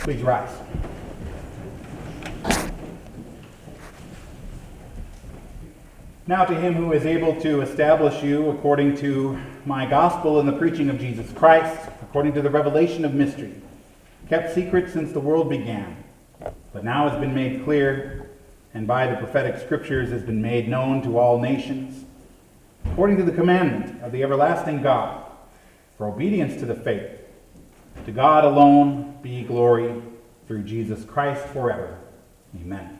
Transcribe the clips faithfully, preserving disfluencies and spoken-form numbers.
Please rise. Now to him who is able to establish you according to my gospel and the preaching of Jesus Christ, according to the revelation of mystery, kept secret since the world began, but now has been made clear, and by the prophetic scriptures has been made known to all nations, according to the commandment of the everlasting God, for obedience to the faith. To God alone be glory through Jesus Christ forever. Amen.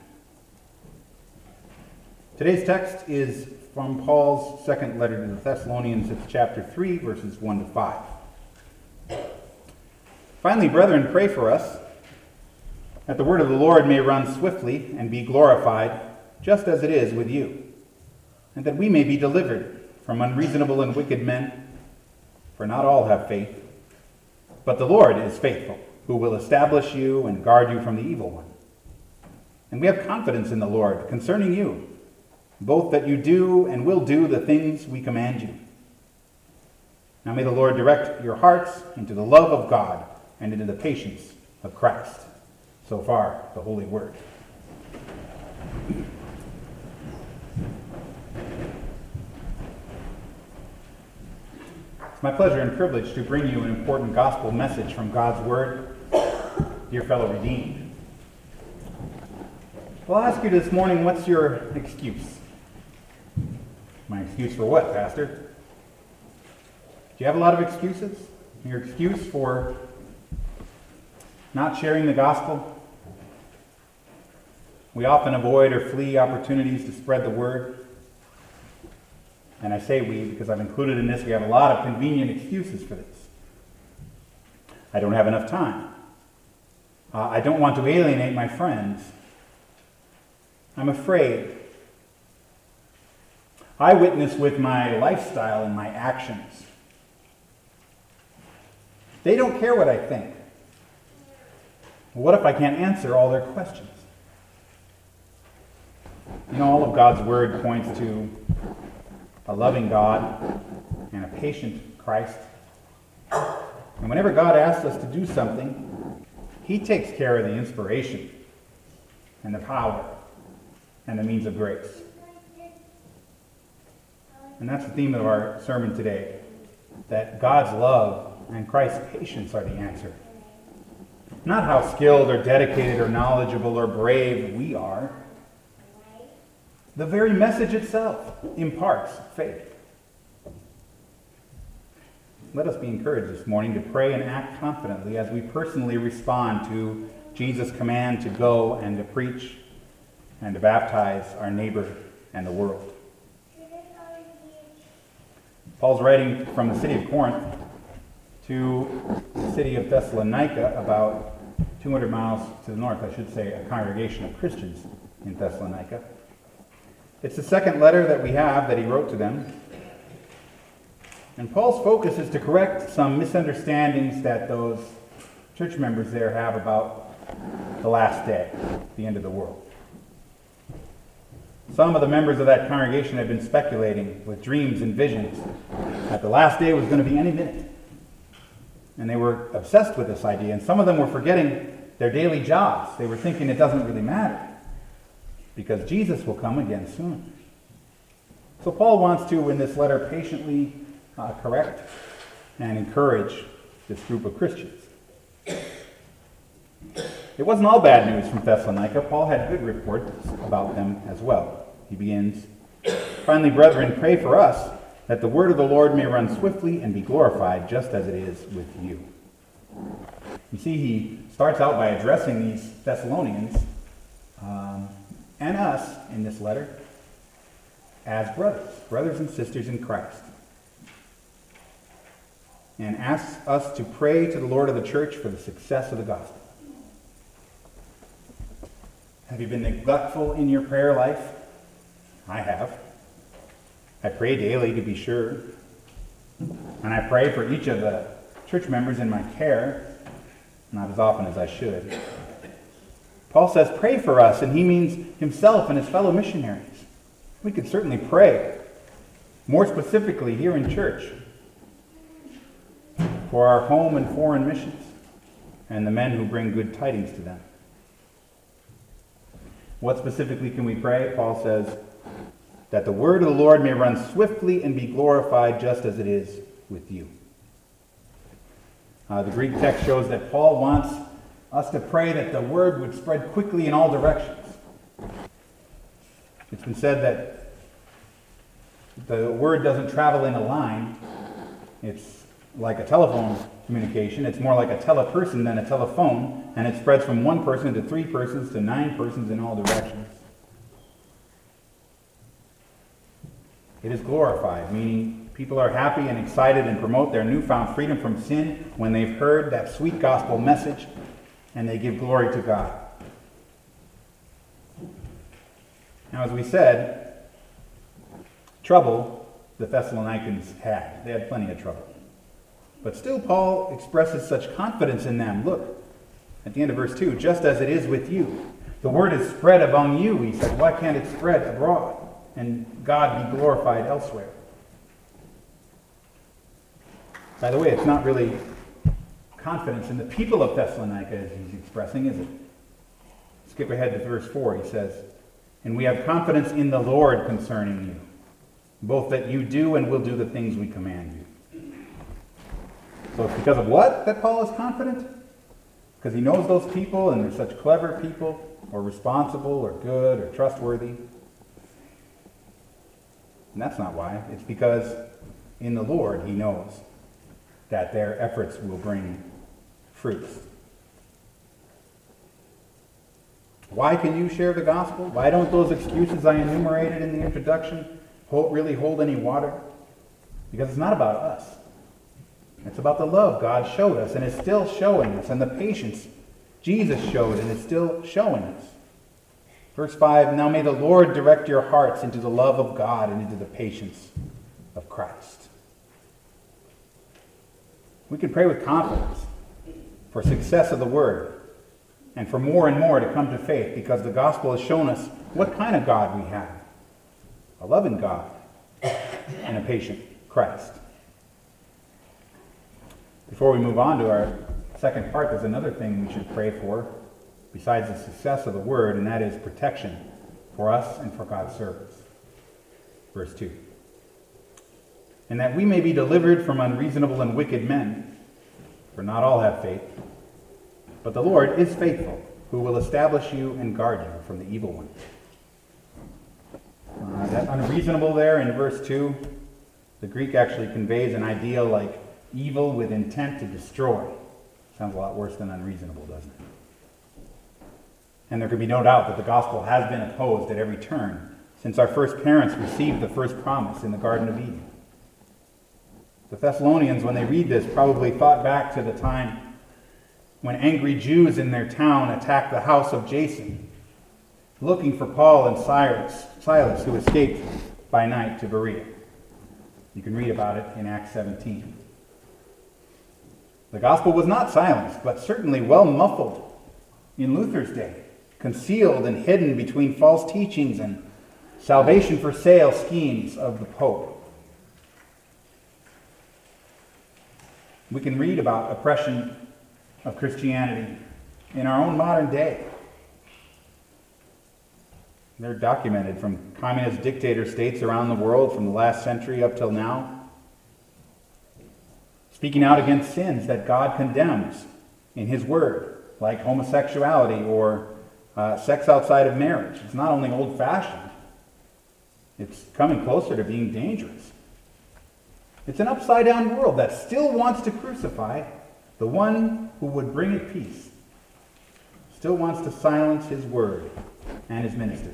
Today's text is from Paul's second letter to the Thessalonians. It's chapter three, verses one to five. Finally, brethren, pray for us, that the word of the Lord may run swiftly and be glorified, just as it is with you, and that we may be delivered from unreasonable and wicked men, for not all have faith. But the Lord is faithful, who will establish you and guard you from the evil one. And we have confidence in the Lord concerning you, both that you do and will do the things we command you. Now may the Lord direct your hearts into the love of God and into the patience of Christ. So far, the Holy Word. It's my pleasure and privilege to bring you an important gospel message from God's Word, dear fellow redeemed. Well, I'll ask you this morning, what's your excuse? My excuse for what, Pastor? Do you have a lot of excuses? Your excuse for not sharing the gospel? We often avoid or flee opportunities to spread the word. And I say we because I've included in this, we have a lot of convenient excuses for this. I don't have enough time. Uh, I don't want to alienate my friends. I'm afraid. I witness with my lifestyle and my actions. They don't care what I think. What if I can't answer all their questions? You know, all of God's Word points to a loving God and a patient Christ. And whenever God asks us to do something, He takes care of the inspiration and the power and the means of grace. And that's the theme of our sermon today, that God's love and Christ's patience are the answer. Not how skilled or dedicated or knowledgeable or brave we are. The very message itself imparts faith. Let us be encouraged this morning to pray and act confidently as we personally respond to Jesus' command to go and to preach and to baptize our neighbor and the world. Paul's writing from the city of Corinth to the city of Thessalonica, about two hundred miles to the north, I should say, a congregation of Christians in Thessalonica. It's the second letter that we have that he wrote to them. And Paul's focus is to correct some misunderstandings that those church members there have about the last day, the end of the world. Some of the members of that congregation had been speculating with dreams and visions that the last day was going to be any minute. And they were obsessed with this idea. And some of them were forgetting their daily jobs. They were thinking it doesn't really matter, because Jesus will come again soon. So Paul wants to, in this letter, patiently uh, correct and encourage this group of Christians. It wasn't all bad news from Thessalonica. Paul had good reports about them as well. He begins, "Finally, brethren, pray for us, that the word of the Lord may run swiftly and be glorified, just as it is with you." You see, he starts out by addressing these Thessalonians um, and us in this letter as brothers, brothers and sisters in Christ, and asks us to pray to the Lord of the church for the success of the gospel. Have you been neglectful in your prayer life? I have. I pray daily, to be sure, and I pray for each of the church members in my care, not as often as I should. Paul says, pray for us, and he means himself and his fellow missionaries. We could certainly pray, more specifically here in church, for our home and foreign missions. and the men who bring good tidings to them. What specifically can we pray? Paul says, that the word of the Lord may run swiftly and be glorified just as it is with you. Uh, the Greek text shows that Paul wants us to pray that the word would spread quickly in all directions. It's been said that the word doesn't travel in a line. It's like a telephone communication. It's more like a teleperson than a telephone, and it spreads from one person to three persons to nine persons in all directions. It is glorified, meaning people are happy and excited and promote their newfound freedom from sin when they've heard that sweet gospel message, and they give glory to God. Now, as we said, trouble the Thessalonians had. They had plenty of trouble. But still, Paul expresses such confidence in them. Look, at the end of verse two, just as it is with you. The word is spread among you, he said. Why can't it spread abroad and God be glorified elsewhere? By the way, it's not really confidence in the people of Thessalonica as he's expressing, is it? Skip ahead to verse four. He says, and we have confidence in the Lord concerning you, both that you do and will do the things we command you. So it's because of what that Paul is confident? Because he knows those people and they're such clever people, or responsible, or good, or trustworthy. And that's not why. It's because in the Lord he knows that their efforts will bring fruits. Why can you share the gospel? Why don't those excuses I enumerated in the introduction hold, really hold any water? Because it's not about us. It's about the love God showed us and is still showing us, and the patience Jesus showed and is still showing us. Verse five, now may the Lord direct your hearts into the love of God and into the patience of Christ. We can pray with confidence for success of the word and for more and more to come to faith, because the gospel has shown us what kind of God we have. A loving God and a patient Christ. Before we move on to our second part, there's another thing we should pray for besides the success of the word, and that is protection for us and for God's servants. Verse two. And that we may be delivered from unreasonable and wicked men, for not all have faith, but the Lord is faithful, who will establish you and guard you from the evil one. Uh, that unreasonable there in verse two, the Greek actually conveys an idea like evil with intent to destroy. Sounds a lot worse than unreasonable, doesn't it? And there can be no doubt that the gospel has been opposed at every turn since our first parents received the first promise in the Garden of Eden. The Thessalonians, when they read this, probably thought back to the time when angry Jews in their town attacked the house of Jason, looking for Paul and Silas, Silas, who escaped by night to Berea. You can read about it in Acts seventeen. The gospel was not silenced, but certainly well muffled in Luther's day, concealed and hidden between false teachings and salvation for sale schemes of the Pope. We can read about oppression of Christianity in our own modern day. They're documented from communist dictator states around the world from the last century up till now, speaking out against sins that God condemns in his word, like homosexuality or uh, sex outside of marriage. It's not only old-fashioned, it's coming closer to being dangerous. It's an upside-down world that still wants to crucify the one who would bring it peace, still wants to silence his word and his ministers.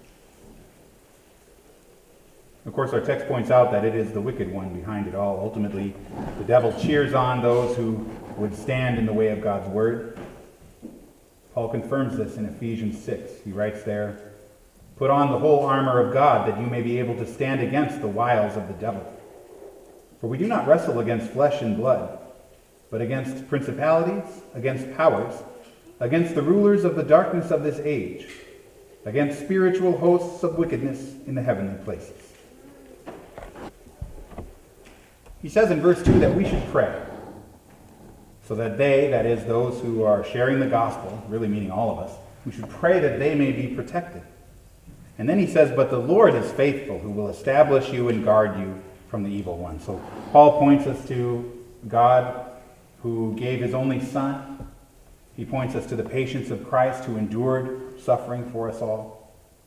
Of course, our text points out that it is the wicked one behind it all. Ultimately, the devil cheers on those who would stand in the way of God's word. Paul confirms this in Ephesians six. He writes there, "Put on the whole armor of God, that you may be able to stand against the wiles of the devil. For we do not wrestle against flesh and blood, but against principalities, against powers, against the rulers of the darkness of this age, against spiritual hosts of wickedness in the heavenly places." He says in verse two that we should pray. so that they, that is, those who are sharing the gospel, really meaning all of us, we should pray that they may be protected. And then he says, but the Lord is faithful, who will establish you and guard you from the evil one. So Paul points us to God who gave his only Son. He points us to the patience of Christ who endured suffering for us all.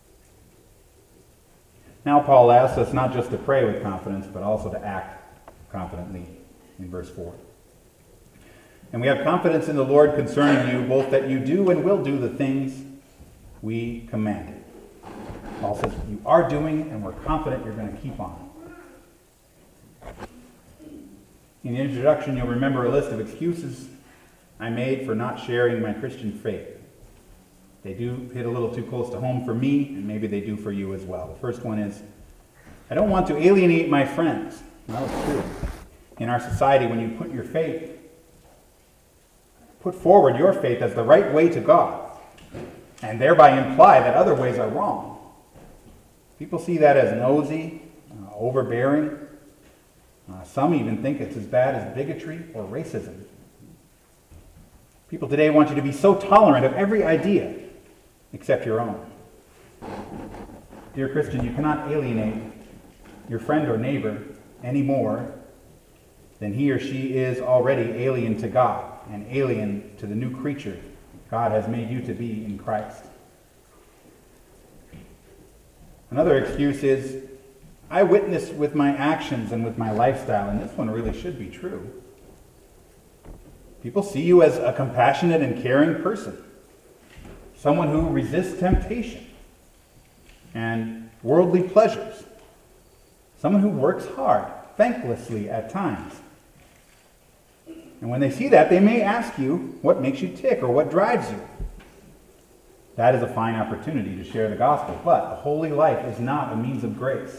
Now Paul asks us not just to pray with confidence, but also to act confidently in verse four. And we have confidence in the Lord concerning you, both that you do and will do the things we commanded. Paul says you are doing, and we're confident you're going to keep on. In the introduction, you'll remember a list of excuses I made for not sharing my Christian faith. They do hit a little too close to home for me, and maybe they do for you as well. The first one is, I don't want to alienate my friends. Well, it's true. In our society, when you put your faith, put forward your faith as the right way to God, and thereby imply that other ways are wrong, people see that as nosy, uh, overbearing. Uh, some even think it's as bad as bigotry or racism. People today want you to be so tolerant of every idea except your own. Dear Christian, you cannot alienate your friend or neighbor any more than he or she is already alien to God and alien to the new creature God has made you to be in Christ. Another excuse is, I witness with my actions and with my lifestyle, and this one really should be true. People see you as a compassionate and caring person, someone who resists temptation and worldly pleasures, someone who works hard, thanklessly at times. And when they see that, they may ask you what makes you tick or what drives you. That is a fine opportunity to share the gospel, but a holy life is not a means of grace.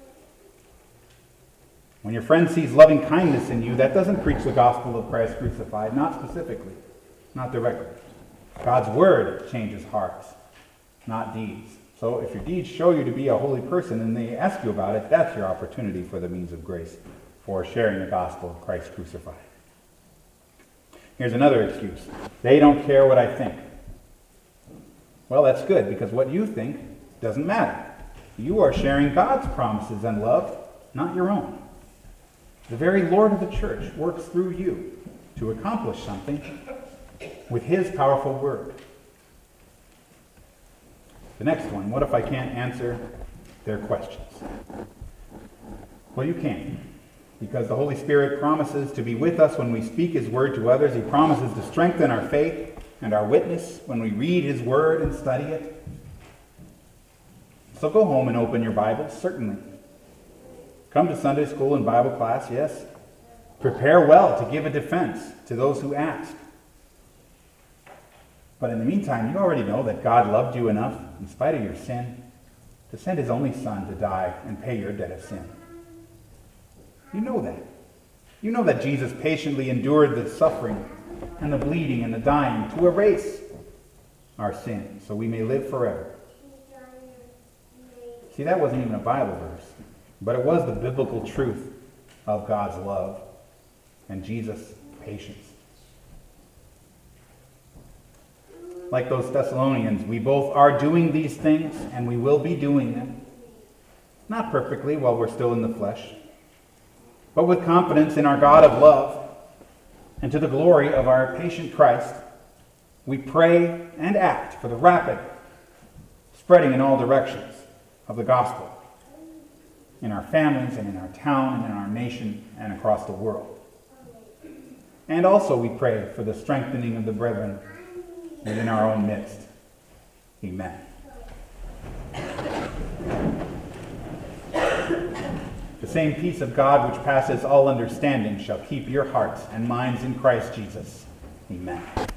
When your friend sees loving kindness in you, that doesn't preach the gospel of Christ crucified, not specifically, not directly. God's word changes hearts, not deeds. So if your deeds show you to be a holy person and they ask you about it, that's your opportunity for the means of grace, for sharing the gospel of Christ crucified. Here's another excuse. They don't care what I think. Well, that's good, because what you think doesn't matter. You are sharing God's promises and love, not your own. The very Lord of the church works through you to accomplish something with his powerful word. The next one, what if I can't answer their questions? Well, you can, because the Holy Spirit promises to be with us when we speak his word to others. He promises to strengthen our faith and our witness when we read his word and study it. So go home and open your Bibles, certainly. Come to Sunday school and Bible class, yes. Prepare well to give a defense to those who ask. But in the meantime, you already know that God loved you enough, in spite of your sin, to send his only Son to die and pay your debt of sin. You know that. You know that Jesus patiently endured the suffering and the bleeding and the dying to erase our sin so we may live forever. See, that wasn't even a Bible verse, but it was the biblical truth of God's love and Jesus' patience. Like those Thessalonians, we both are doing these things and we will be doing them. Not perfectly while we're still in the flesh, but with confidence in our God of love and to the glory of our patient Christ, we pray and act for the rapid spreading in all directions of the gospel in our families and in our town and in our nation and across the world. And also we pray for the strengthening of the brethren within our own midst. Amen. The same peace of God which passes all understanding shall keep your hearts and minds in Christ Jesus. Amen.